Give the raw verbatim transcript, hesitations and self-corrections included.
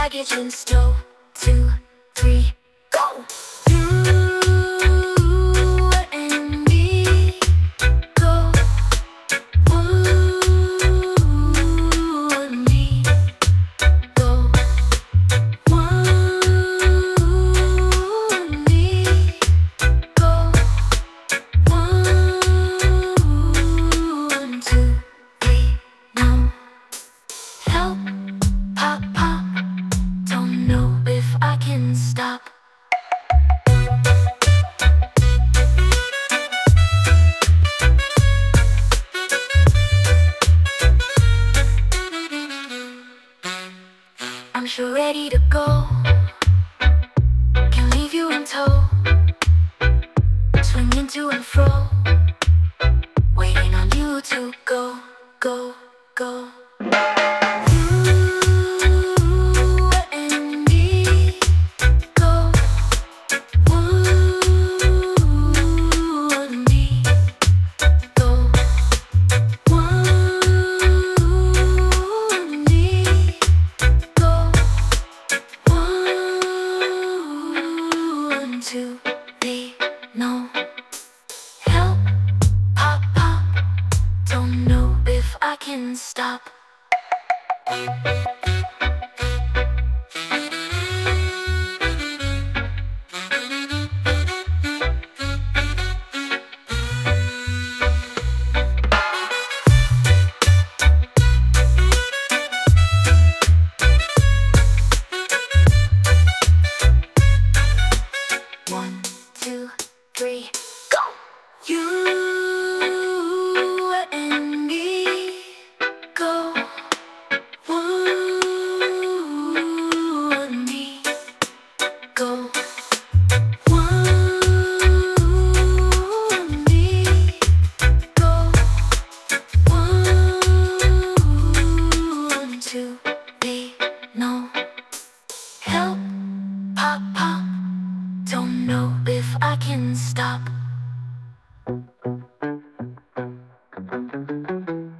baggage in stow. Two, three, go! You and me go. One and me go. One and me go. One, two, three, no. Help, pop, pop. Don't know if I can stop. I'm sure ready to go. Can leave you in tow. Swinging to and fro, waiting on you to go, go, go. You and me go. One and me go. One and me go. One, two, three, no. Help, pop, pop. Don't know if I can stop. One, two, three, go! You and me go. One and me go. One and me go. One, two, three, no. Help, pop, pop. Don't know if I can stop.